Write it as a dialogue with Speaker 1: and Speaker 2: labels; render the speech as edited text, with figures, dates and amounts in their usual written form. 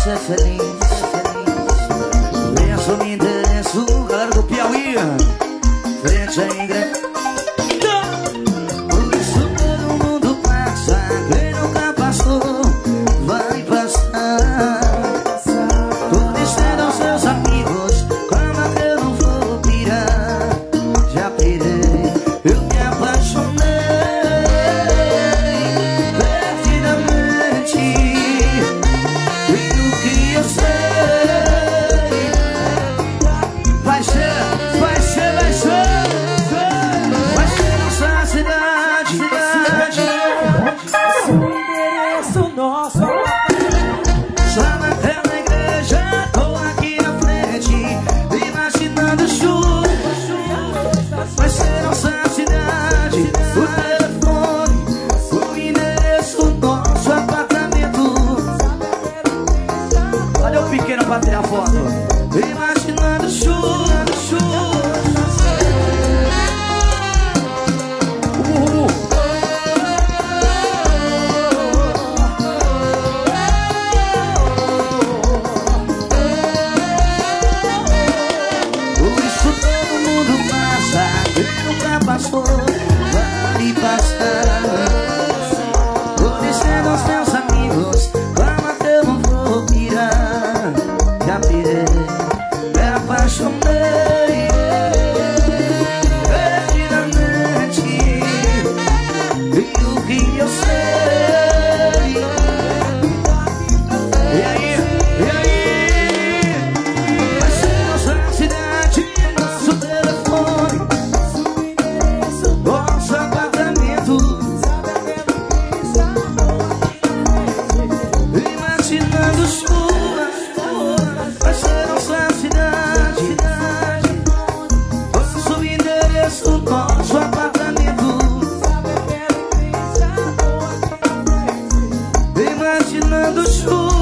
Speaker 1: ser feliz. Penso, me interesso, galera do Piauí, frente à igreja. Por isso todo mundo passa, quem nunca passou vai passar. Tô dizendo aos seus amigos, como eu não vou pirar. Já pirei, eu me apaixonei perdidamente. E o que eu sei vai ser, vai ser, vai ser, vai ser nossa cidade, cidade.
Speaker 2: Seu endereço nosso.
Speaker 1: Só naquela igreja, tô aqui na frente, imaginando chuva. Vai ser nossa cidade, o telefone, o endereço, nosso apartamento. Olha o pequeno pra ter a foto. Imaginando chuva, chuva. Por isso todo mundo passa, quem nunca passou vai passar. Tô dizendo aos meus amigos, calma que eu não vou pirar. Já pirei, me apaixonei perdidamente. E o que eu sei. E aí, e aí? Vai ser nossa cidade, nosso telefone, nosso apartamento. Imaginando chuva, vai ser nossa cidade, nosso endereço, nosso apartamento. Imaginando chuva.